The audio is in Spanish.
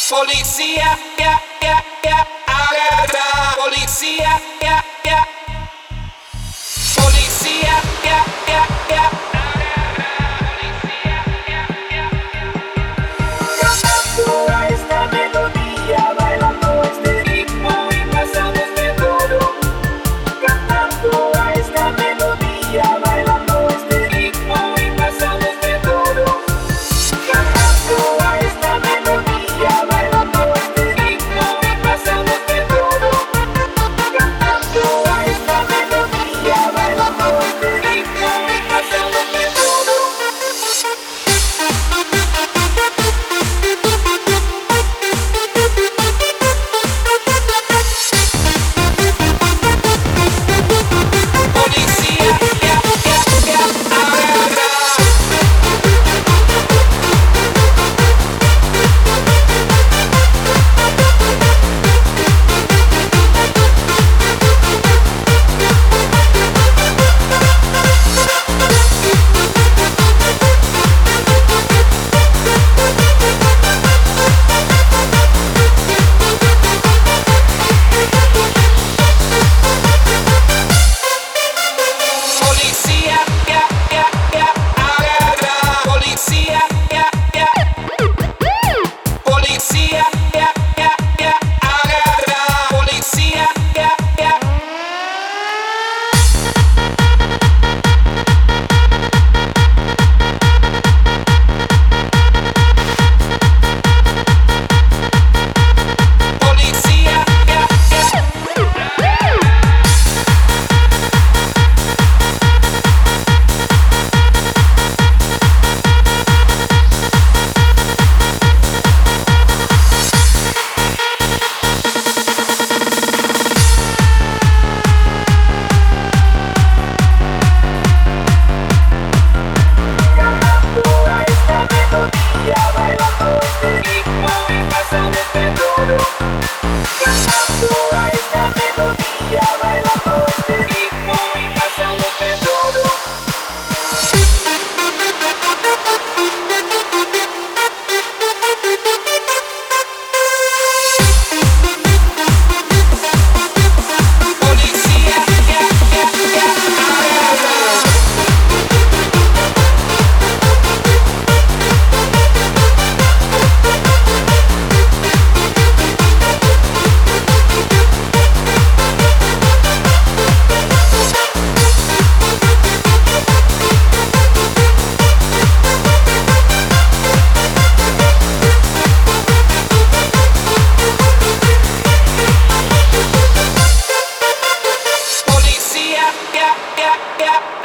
Policía, alerta. Policía, policía, Cantando a esta melodía, bailando este ritmo y pasamos de todo. Cantando a esta melodía, bailando este ritmo y pasamos de todo. Cantando a esta melodía, bailando este ritmo y pasamos de todo. Cantando a esta melodía, bailando este ritmo y pasamos de todo. policía, alerta. Policía, alerta. Policía, policía, alerta. Policía, policía, Cantando a esta melodía, bailando este ritmo y pasamos de todo. Cantando a esta melodía, bailando este ritmo y pasamos de todo. policía, alerta. Policía,